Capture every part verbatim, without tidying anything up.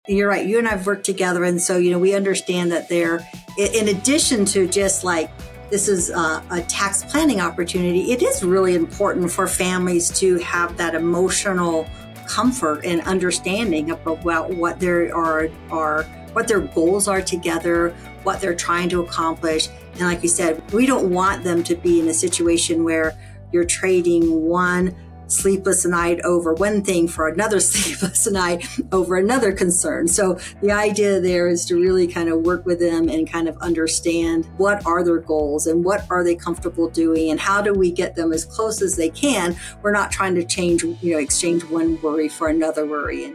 You're right. You and I've worked together. And so, you know, we understand that there, in addition to just like, this is a, a tax planning opportunity, it is really important for families to have that emotional comfort and understanding about what their are, are what their goals are together, what they're trying to accomplish. And like you said, we don't want them to be in a situation where you're trading one sleepless night over one thing for another sleepless night over another concern. So the idea there is to really kind of work with them and kind of understand what are their goals and what are they comfortable doing and how do we get them as close as they can. We're not trying to change, you know, exchange one worry for another worry.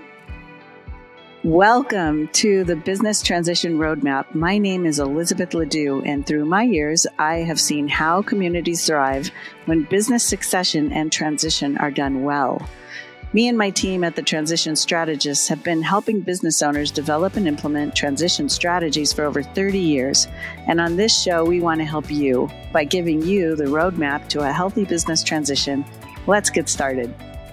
Welcome to the Business Transition Roadmap. My name is Elizabeth Ledoux, and through my years, I have seen how communities thrive when business succession and transition are done well. Me and my team at the Transition Strategists have been helping business owners develop and implement transition strategies for over thirty years. And on this show, we want to help you by giving you the roadmap to a healthy business transition. Let's get started.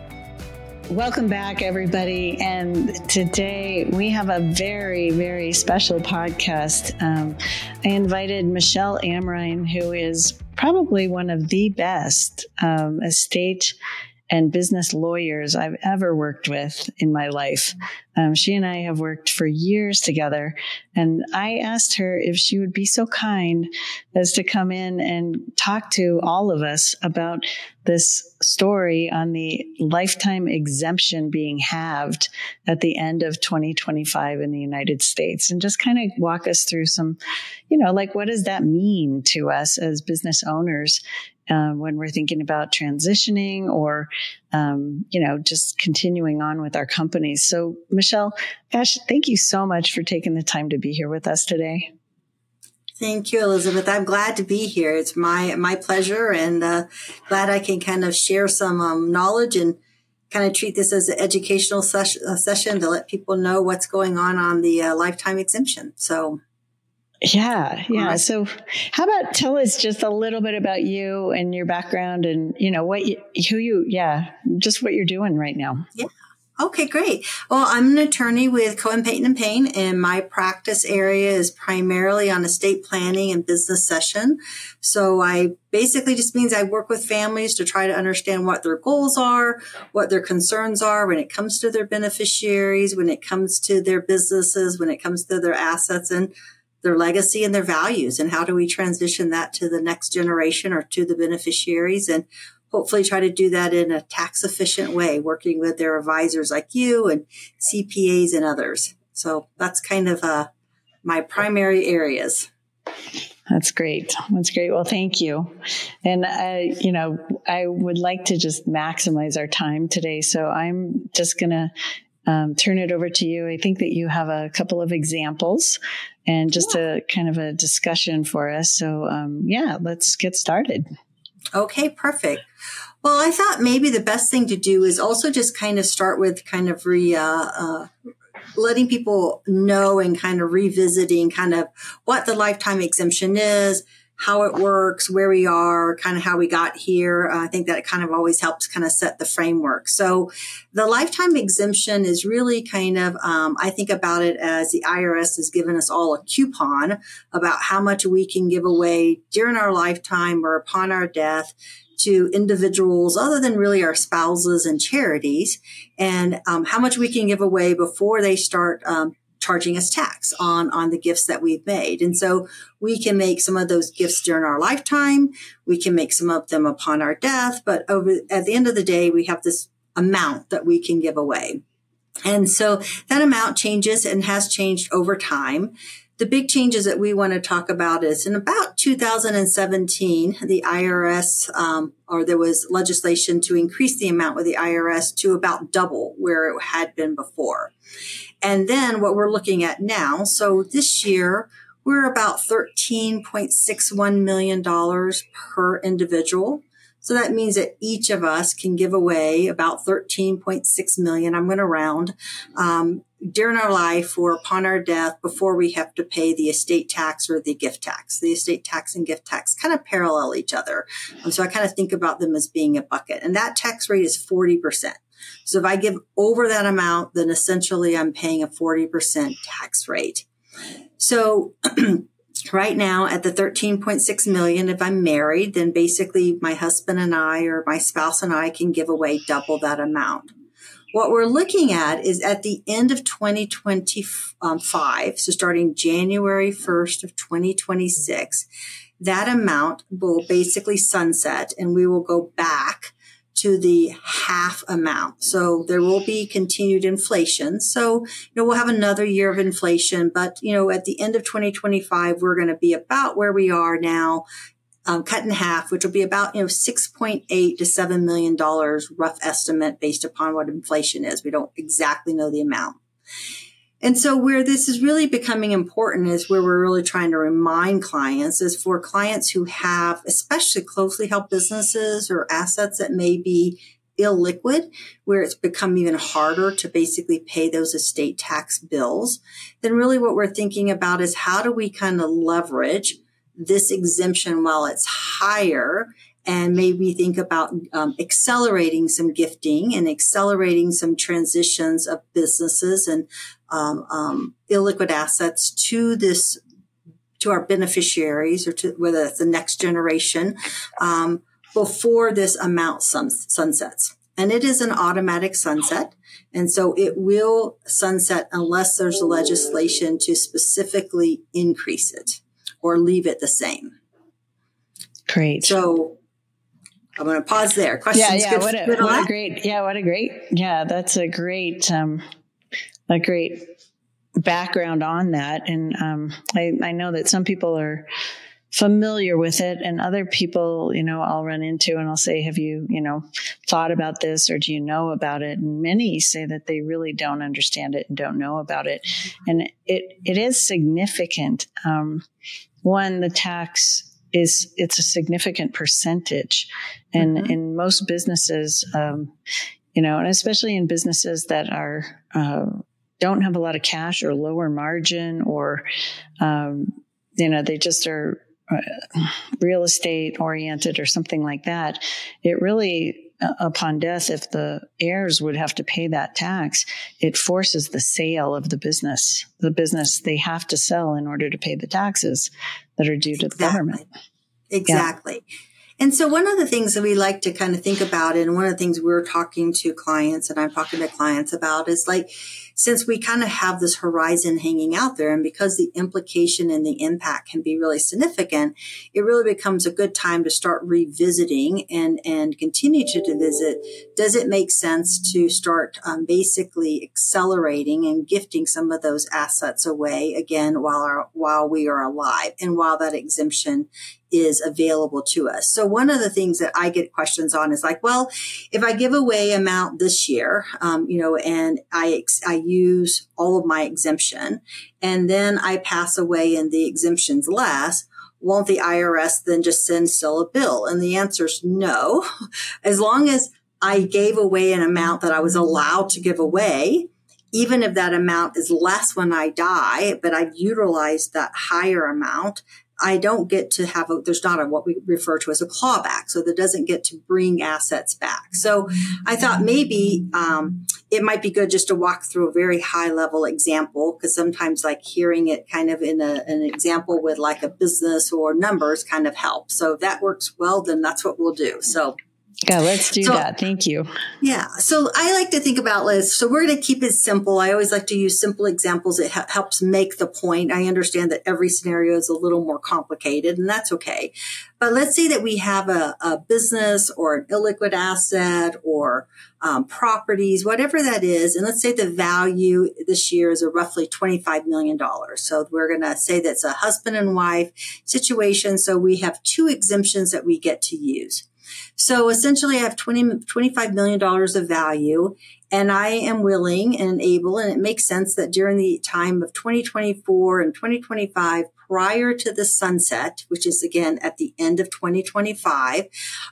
Welcome back, everybody. And today we have a very, very special podcast. Um, I invited Michelle Amrine, who is probably one of the best um, estate and business lawyers I've ever worked with in my life. Um, she and I have worked for years together, and I asked her if she would be so kind as to come in and talk to all of us about this story on the lifetime exemption being halved at the end of twenty twenty-five in the United States, and just kind of walk us through some, you know, like what does that mean to us as business owners Um, when we're thinking about transitioning or, um, you know, just continuing on with our companies. So, Michelle, gosh, thank you so much for taking the time to be here with us today. Thank you, Elizabeth. I'm glad to be here. It's my my pleasure, and uh, glad I can kind of share some um, knowledge and kind of treat this as an educational ses- uh, session to let people know what's going on on the uh, lifetime exemption. So. Yeah. Yeah. So how about tell us just a little bit about you and your background and, you know, what you, who you, yeah, just what you're doing right now. Yeah. Okay, great. Well, I'm an attorney with Cohen Payton and Payne, and my practice area is primarily on estate planning and business succession. So I basically just means I work with families to try to understand what their goals are, what their concerns are when it comes to their beneficiaries, when it comes to their businesses, when it comes to their assets and their legacy and their values, and how do we transition that to the next generation or to the beneficiaries, and hopefully try to do that in a tax efficient way, working with their advisors like you and C P As and others. So that's kind of uh, my primary areas. That's great. That's great. Well, thank you. And, uh, you know, I would like to just maximize our time today. So I'm just going to Um, turn it over to you. I think that you have a couple of examples and just yeah. a kind of a discussion for us. So, um, yeah, let's get started. Okay, perfect. Well, I thought maybe the best thing to do is also just kind of start with kind of re, uh, uh, letting people know and kind of revisiting kind of what the lifetime exemption is, how it works, where we are, kind of how we got here. Uh, I think that it kind of always helps kind of set the framework. So the lifetime exemption is really kind of, um, I think about it as the I R S has given us all a coupon about how much we can give away during our lifetime or upon our death to individuals other than really our spouses and charities, and um, how much we can give away before they start um, charging us tax on, on the gifts that we've made. And so we can make some of those gifts during our lifetime. We can make some of them upon our death. But over at the end of the day, we have this amount that we can give away. And so that amount changes and has changed over time. The big changes that we want to talk about is in about two thousand seventeen, the I R S, um, or there was legislation to increase the amount with the I R S to about double where it had been before. And then what we're looking at now, so this year, we're about thirteen point six one million dollars per individual. So that means that each of us can give away about thirteen point six million, I'm going to round, um, during our life or upon our death before we have to pay the estate tax or the gift tax. The estate tax and gift tax kind of parallel each other. Um, so I kind of think about them as being a bucket. And that tax rate is forty percent. So if I give over that amount, then essentially I'm paying a forty percent tax rate. So right now at the thirteen point six million, if I'm married, then basically my husband and I or my spouse and I can give away double that amount. What we're looking at is at the end of twenty twenty-five, so starting January first of twenty twenty-six, that amount will basically sunset and we will go back to the half amount. So there will be continued inflation. So, you know, we'll have another year of inflation, but, you know, at the end of twenty twenty-five, we're going to be about where we are now, um, cut in half, which will be about, you know, six point eight to seven million dollars rough estimate based upon what inflation is. We don't exactly know the amount. And so where this is really becoming important is where we're really trying to remind clients is for clients who have especially closely held businesses or assets that may be illiquid, where it's become even harder to basically pay those estate tax bills. Then really what we're thinking about is how do we kind of leverage this exemption while it's higher, and maybe think about um, accelerating some gifting and accelerating some transitions of businesses and um, um, illiquid assets to this, to our beneficiaries, or to whether it's the next generation, um, before this amount sun- sunsets. And it is an automatic sunset. And so it will sunset unless there's legislation to specifically increase it or leave it the same. Great. So I'm going to pause there. Questions? Yeah, yeah. Good, what a, good what a great, yeah, what a great, yeah, that's a great, um, a great background on that. And um, I, I know that some people are familiar with it, and other people, you know, I'll run into and I'll say, have you, you know, thought about this, or do you know about it? And many say that they really don't understand it and don't know about it. And it, it is significant. Um, one, the tax is, it's a significant percentage. And mm-hmm. in most businesses, um, you know, and especially in businesses that are, uh, don't have a lot of cash or lower margin, or, um, you know, they just are uh, real estate oriented or something like that. It really, uh, upon death, if the heirs would have to pay that tax, it forces the sale of the business. The business they have to sell in order to pay the taxes that are due to the exactly. government. Exactly. Yeah. And so one of the things that we like to kind of think about, and one of the things we're talking to clients and I'm talking to clients about is like, since we kind of have this horizon hanging out there, and because the implication and the impact can be really significant, it really becomes a good time to start revisiting and, and continue to visit. Does it make sense to start um, basically accelerating and gifting some of those assets away again while our, while we are alive and while that exemption is available to us? So one of the things that I get questions on is like, well, if I give away amount this year, um, you know, and I, I use all of my exemption, and then I pass away and the exemption's less, won't the I R S then just send still a bill? And the answer is no. As long as I gave away an amount that I was allowed to give away, even if that amount is less when I die, but I've utilized that higher amount, I don't get to have a, there's not a, what we refer to as a clawback. So that doesn't get to bring assets back. So I thought maybe, um, it might be good just to walk through a very high level example, because sometimes like hearing it kind of in a, an example with like a business or numbers kind of helps. So if that works well, then that's what we'll do. So yeah, let's do so, that. Thank you. Yeah. So I like to think about Liz. So we're going to keep it simple. I always like to use simple examples. It ha- helps make the point. I understand that every scenario is a little more complicated, and that's okay. But let's say that we have a, a business or an illiquid asset or um, properties, whatever that is. And let's say the value this year is a roughly twenty-five million dollars. So we're going to say that's a husband and wife situation. So we have two exemptions that we get to use. So essentially I have twenty, twenty-five million dollars of value, and I am willing and able, and it makes sense that during the time of twenty twenty-four and twenty twenty-five, prior to the sunset, which is again at the end of twenty twenty-five,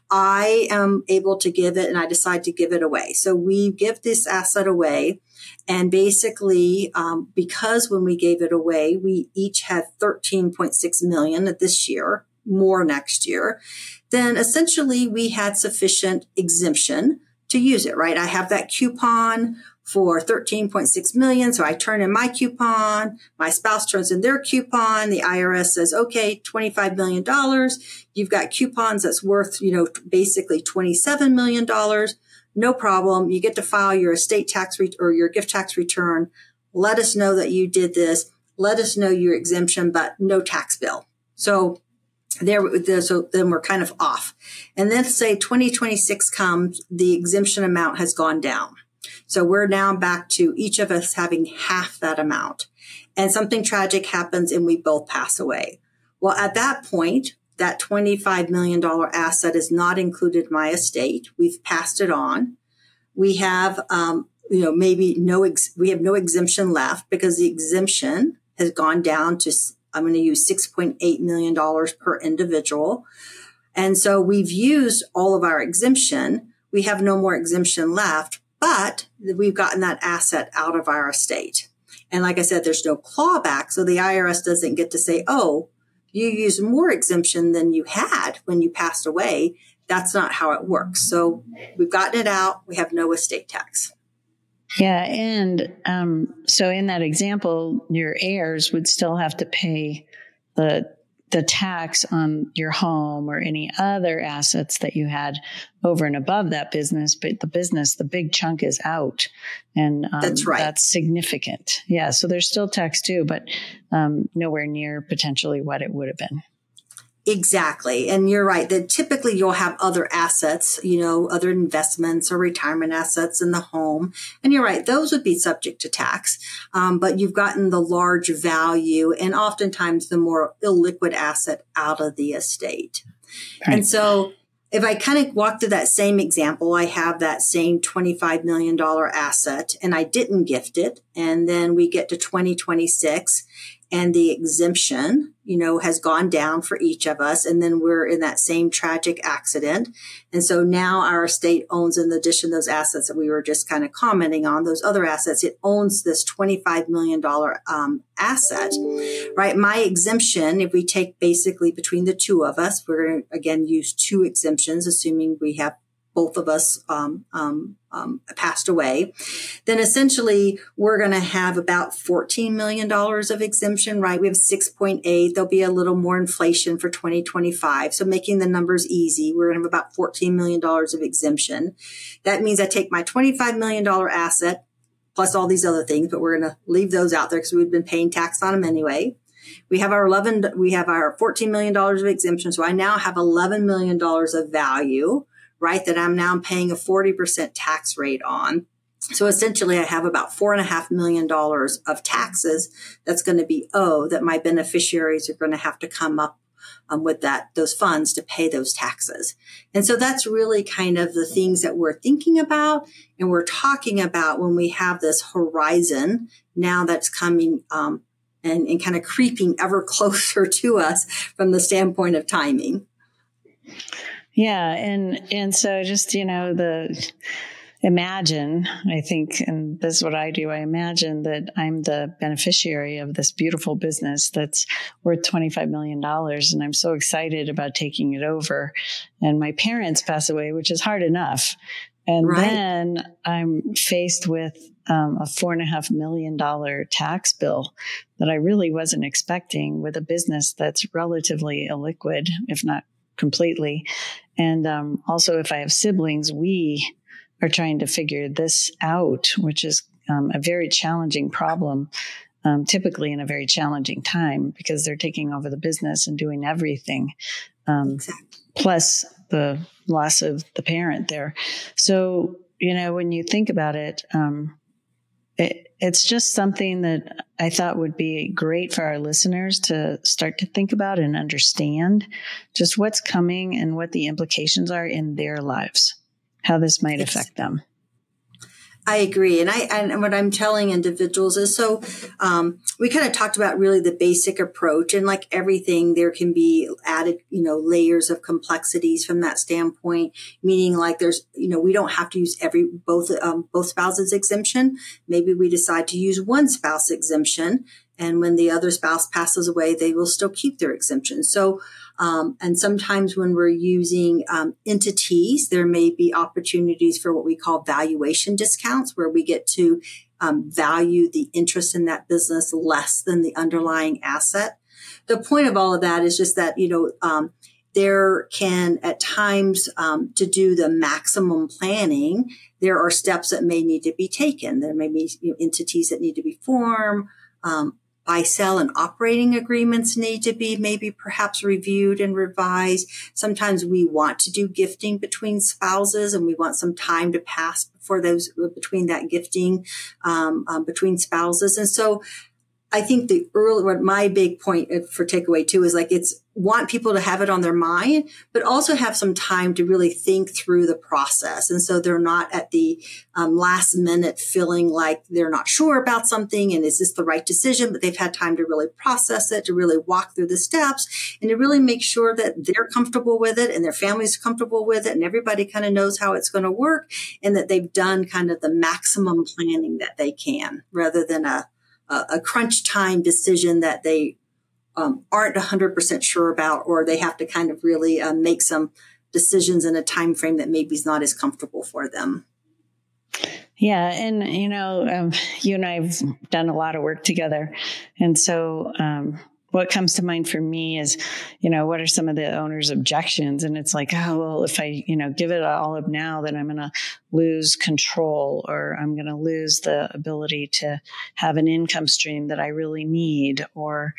I am able to give it, and I decide to give it away. So we give this asset away. And basically, um, because when we gave it away, we each had thirteen point six million dollars this year, more next year, then essentially we had sufficient exemption to use it, right? I have that coupon for thirteen point six million. So I turn in my coupon, my spouse turns in their coupon. The I R S says, okay, twenty-five million dollars. You've got coupons that's worth, you know, basically twenty-seven million dollars. No problem. You get to file your estate tax re- or your gift tax return. Let us know that you did this. Let us know your exemption, but no tax bill. So there, so then we're kind of off. And then say twenty twenty-six comes, the exemption amount has gone down. So we're now back to each of us having half that amount. And something tragic happens and we both pass away. Well, at that point, that twenty-five million dollars asset is not included in my estate. We've passed it on. We have, um, you know, maybe no, ex- we have no exemption left because the exemption has gone down to, I'm going to use six point eight million dollars per individual. And so we've used all of our exemption. We have no more exemption left, but we've gotten that asset out of our estate. And like I said, there's no clawback. So the I R S doesn't get to say, oh, you used more exemption than you had when you passed away. That's not how it works. So we've gotten it out. We have no estate tax. Yeah. And um, so in that example, your heirs would still have to pay the the tax on your home or any other assets that you had over and above that business. But the business, the big chunk is out. And um, that's right. That's significant. Yeah. So there's still tax too, but um, nowhere near potentially what it would have been. Exactly. And you're right that typically you'll have other assets, you know, other investments or retirement assets in the home. And you're right, those would be subject to tax. Um, but you've gotten the large value and oftentimes the more illiquid asset out of the estate. Right. And so if I kind of walk through that same example, I have that same twenty-five million dollars asset and I didn't gift it. And then we get to twenty twenty-six and the exemption, you know, has gone down for each of us. And then we're in that same tragic accident. And so now our estate owns, in addition to those assets that we were just kind of commenting on, those other assets, it owns this twenty-five million dollars um, asset, right? My exemption, if we take basically between the two of us, we're going to, again, use two exemptions, assuming we have both of us um, um, um, passed away, then essentially we're going to have about fourteen million dollars of exemption, right? We have six point eight. There'll be a little more inflation for twenty twenty-five. So making the numbers easy, we're going to have about fourteen million dollars of exemption. That means I take my twenty-five million dollars asset plus all these other things, but we're going to leave those out there because we've been paying tax on them anyway. We have our eleven, we have our fourteen million dollars of exemption. So I now have eleven million dollars of value, right, that I'm now paying a forty percent tax rate on. So essentially I have about four and a half million dollars of taxes that's going to be owed that my beneficiaries are going to have to come up um, with that, those funds to pay those taxes. And so that's really kind of the things that we're thinking about and we're talking about when we have this horizon now that's coming um, and, and kind of creeping ever closer to us from the standpoint of timing. Yeah. And, and so just, you know, the imagine, I think, and this is what I do. I imagine that I'm the beneficiary of this beautiful business that's worth twenty-five million dollars. And I'm so excited about taking it over. And my parents pass away, which is hard enough. And right. Then I'm faced with um, a four and a half million dollar tax bill that I really wasn't expecting with a business that's relatively illiquid, if not completely. And um, also, if I have siblings, we are trying to figure this out, which is um, a very challenging problem, um, typically in a very challenging time because they're taking over the business and doing everything, um, exactly. Plus the loss of the parent there. So, you know, when you think about it, um, it, it's just something that I thought would be great for our listeners to start to think about and understand just what's coming and what the implications are in their lives, how this might affect them. I agree. And I, and what I'm telling individuals is, so, um, we kind of talked about really the basic approach, and like everything, there can be added, you know, layers of complexities from that standpoint, meaning like there's, you know, we don't have to use every, both, um, both spouses exemption. Maybe we decide to use one spouse exemption And when the other spouse passes away, they will still keep their exemption. So, um, and sometimes when we're using um, entities, there may be opportunities for what we call valuation discounts, where we get to um, value the interest in that business less than the underlying asset. The point of all of that is just that, you know, um, there can at times um, to do the maximum planning, there are steps that may need to be taken. There may be you know, entities that need to be formed. Um, buy, sell, and operating agreements need to be maybe perhaps reviewed and revised. Sometimes we want to do gifting between spouses, and we want some time to pass before those between that gifting um, um, between spouses. And so I think the early, what my big point for takeaway too is like, it's want people to have it on their mind, but also have some time to really think through the process. And so they're not at the um, last minute feeling like they're not sure about something. And is this the right decision? But they've had time to really process it, to really walk through the steps, and to really make sure that they're comfortable with it and their family's comfortable with it. And everybody kind of knows how it's going to work, and that they've done kind of the maximum planning that they can, rather than a a crunch time decision that they um, aren't one hundred percent sure about, or they have to kind of really uh, make some decisions in a time frame that maybe is not as comfortable for them. Yeah. And, you know, um, you and I have done a lot of work together. And so um, what comes to mind for me is, you know, what are some of the owner's objections? And it's like, oh, well, if I, you know, give it all up now, then I'm going to lose control, or I'm going to lose the ability to have an income stream that I really need. Or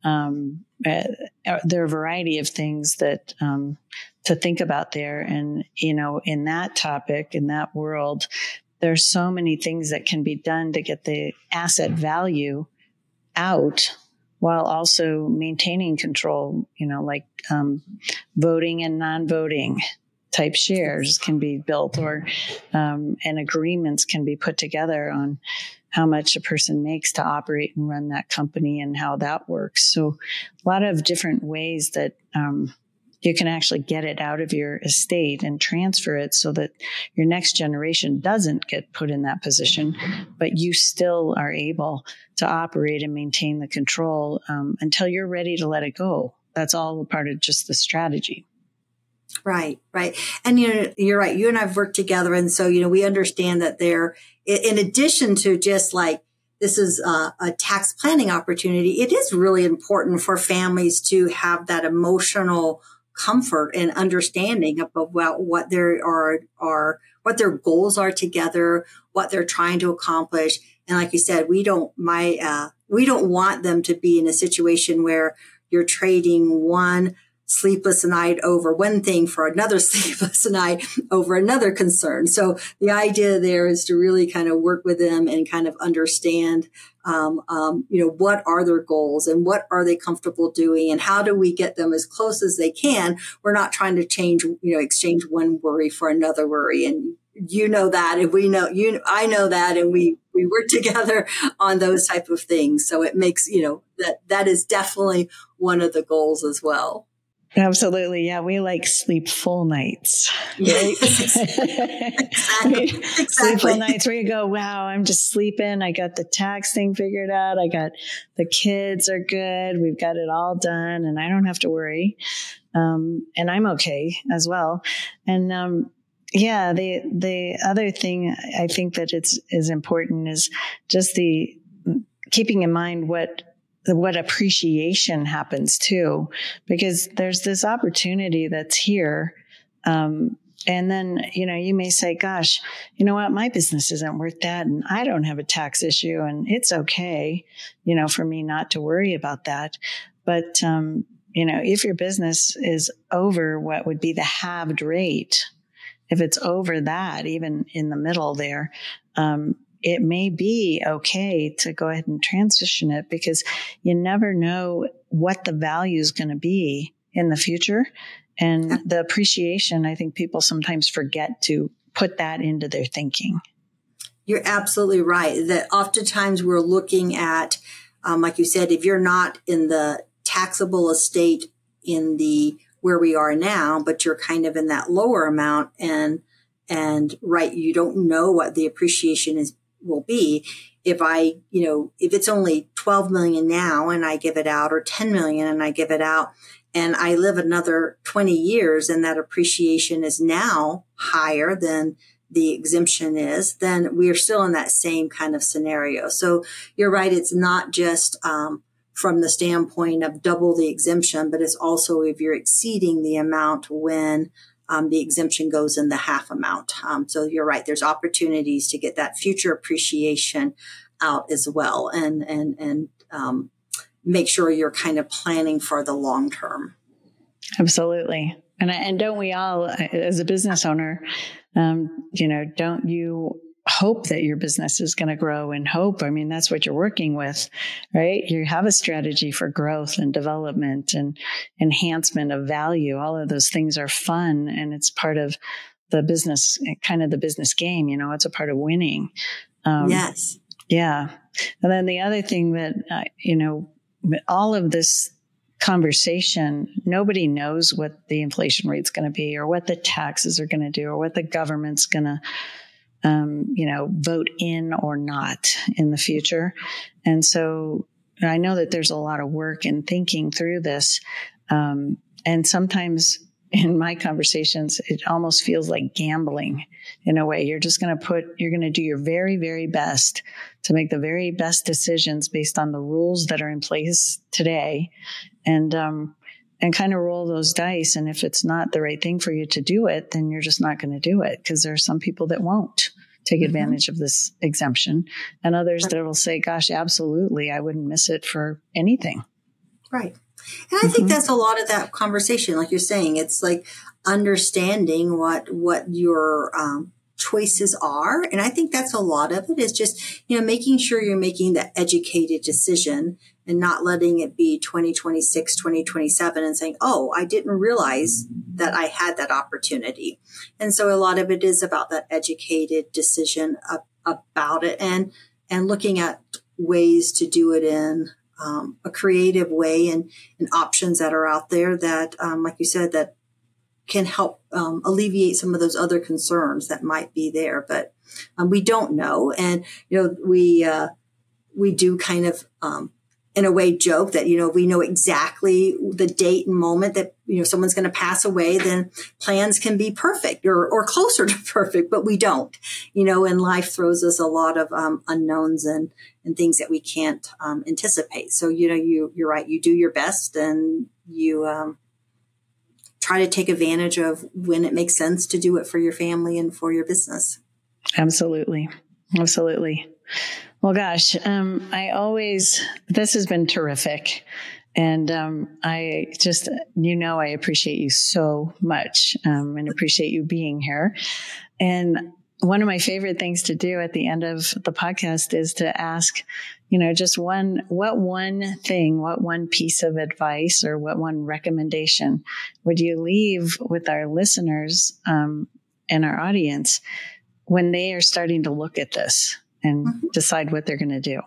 um, uh, there are a variety of things that um, to think about there. And, you know, in that topic, in that world, there's so many things that can be done to get the asset value out, while also maintaining control, you know, like um, voting and non-voting type shares can be built, or um, and agreements can be put together on how much a person makes to operate and run that company and how that works. So a lot of different ways that um, you can actually get it out of your estate and transfer it so that your next generation doesn't get put in that position, but you still are able to operate and maintain the control um, until you're ready to let it go. That's all part of just the strategy. Right, right. And you know, you're right. You and I've worked together. And so, you know, we understand that there, in addition to just like, this is a, a tax planning opportunity, it is really important for families to have that emotional comfort and understanding about what there are, are, what their goals are together, what they're trying to accomplish. And like you said, we don't, my, uh, we don't want them to be in a situation where you're trading one sleepless night over one thing for another sleepless night over another concern. So the idea there is to really kind of work with them and kind of understand, um, um, you know, what are their goals and what are they comfortable doing, and how do we get them as close as they can. We're not trying to change, you know, exchange one worry for another worry. And you know that, and we know, you, I know that, and we, we work together on those type of things. So it makes, you know, that, that is definitely one of the goals as well. Absolutely. Yeah. We like sleep full nights. Right? Exactly. Exactly. Sleep full nights where you go, wow, I'm just sleeping. I got the tax thing figured out. I got the kids are good. We've got it all done, and I don't have to worry. Um, and I'm okay as well. And, um, yeah, the, the other thing I think that it's, is important is just the keeping in mind what, what appreciation happens too, because there's this opportunity that's here. Um, and then, you know, you may say, gosh, you know what, my business isn't worth that, and I don't have a tax issue, and it's okay, you know, for me not to worry about that. But, um, you know, if your business is over what would be the halved rate, if it's over that, even in the middle there, um, it may be okay to go ahead and transition it, because you never know what the value is going to be in the future. And the appreciation, I think people sometimes forget to put that into their thinking. You're absolutely right. That oftentimes we're looking at, um, like you said, if you're not in the taxable estate in the where we are now, but you're kind of in that lower amount, and and right, you don't know what the appreciation is will be. if I, you know, if it's only twelve million now and I give it out, or ten million and I give it out, and I live another twenty years and that appreciation is now higher than the exemption is, then we are still in that same kind of scenario. So you're right. It's not just, um, from the standpoint of double the exemption, but it's also if you're exceeding the amount when um, the exemption goes in the half amount. Um, so you're right. There's opportunities to get that future appreciation out as well, and and and um, make sure you're kind of planning for the long term. Absolutely. And and don't we all, as a business owner, um, you know, don't you hope that your business is going to grow and hope? I mean, that's what you're working with, right? You have a strategy for growth and development and enhancement of value. All of those things are fun, and it's part of the business, kind of the business game. You know, it's a part of winning. Um, yes. Yeah. And then the other thing that, uh, you know, all of this conversation, nobody knows what the inflation rate's going to be, or what the taxes are going to do, or what the government's going to, um, you know, vote in or not in the future. And so I know that there's a lot of work in thinking through this. Um, and sometimes in my conversations, it almost feels like gambling in a way. You're just going to put, you're going to do your very, very best to make the very best decisions based on the rules that are in place today, and, um, and kind of roll those dice. And if it's not the right thing for you to do it, then you're just not going to do it, because there are some people that won't take advantage mm-hmm. of this exemption, and others that will say, gosh, absolutely, I wouldn't miss it for anything. Right. And I mm-hmm. think that's a lot of that conversation. Like you're saying, it's like understanding what, what your, um, choices are. And I think that's a lot of it is just, you know, making sure you're making the educated decision and not letting it be twenty twenty-six, twenty twenty-seven and saying, oh, I didn't realize that I had that opportunity. And so a lot of it is about that educated decision up, about it, and, and looking at ways to do it in um, a creative way, and, and options that are out there that, um, like you said, that can help um, alleviate some of those other concerns that might be there. But um, we don't know. And, you know, we, uh, we do kind of, um, in a way, joke that, you know, we know exactly the date and moment that, you know, someone's going to pass away, then plans can be perfect or, or closer to perfect, but we don't, you know, and life throws us a lot of um, unknowns and, and things that we can't um, anticipate. So, you know, you, you're right. You do your best, and you, um, try to take advantage of when it makes sense to do it for your family and for your business. Absolutely. Absolutely. Well, gosh, um, I always, this has been terrific. And um, I just, you know, I appreciate you so much um, and appreciate you being here. And one of my favorite things to do at the end of the podcast is to ask, you know, just one, what one thing, what one piece of advice or what one recommendation would you leave with our listeners um, and our audience when they are starting to look at this and mm-hmm. decide what they're going to do?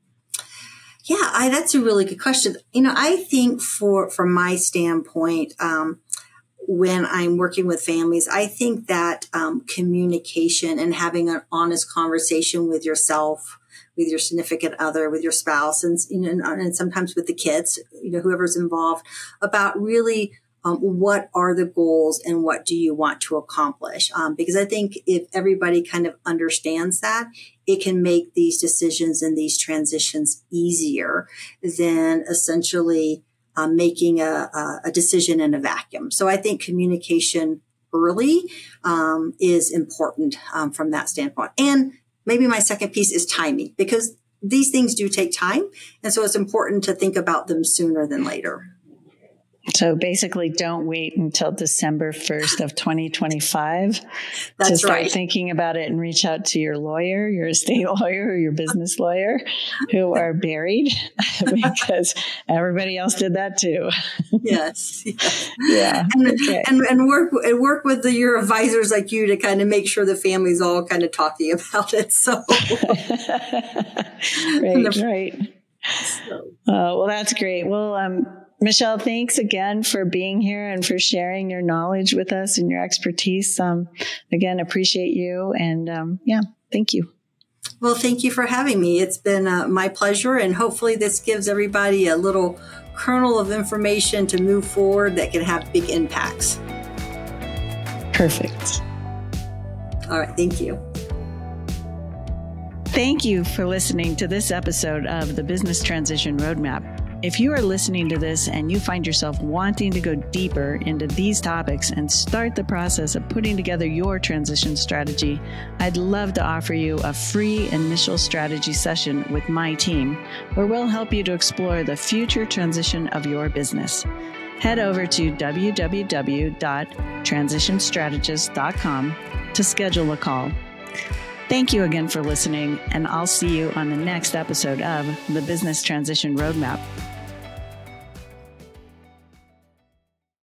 Yeah, I, that's a really good question. You know, I think for, from my standpoint, um, when I'm working with families, I think that um, communication and having an honest conversation with yourself, with your significant other, with your spouse, and, you know, and sometimes with the kids, you know, whoever's involved, about really um, what are the goals and what do you want to accomplish? Um, because I think if everybody kind of understands that, it can make these decisions and these transitions easier than essentially Um, making a, a decision in a vacuum. So I think communication early um, is important um, from that standpoint. And maybe my second piece is timing, because these things do take time. And so it's important to think about them sooner than later. So basically, don't wait until December first of twenty twenty-five That's to start right. thinking about it, and reach out to your lawyer, your estate lawyer, or your business lawyer who are buried, because everybody else did that too. Yes. yes. Yeah. And, okay. and, and work and work with the, your advisors like you to kind of make sure the family's all kind of talking about it. So. right. Right. So. Uh, well, that's great. Well, um, Michelle, thanks again for being here and for sharing your knowledge with us and your expertise. Um, again, appreciate you. And um, yeah, thank you. Well, thank you for having me. It's been uh, my pleasure, and hopefully this gives everybody a little kernel of information to move forward that can have big impacts. Perfect. All right. Thank you. Thank you for listening to this episode of the Business Transition Roadmap. If you are listening to this and you find yourself wanting to go deeper into these topics and start the process of putting together your transition strategy, I'd love to offer you a free initial strategy session with my team, where we'll help you to explore the future transition of your business. Head over to w w w dot transition strategist dot com to schedule a call. Thank you again for listening, and I'll see you on the next episode of the Business Transition Roadmap.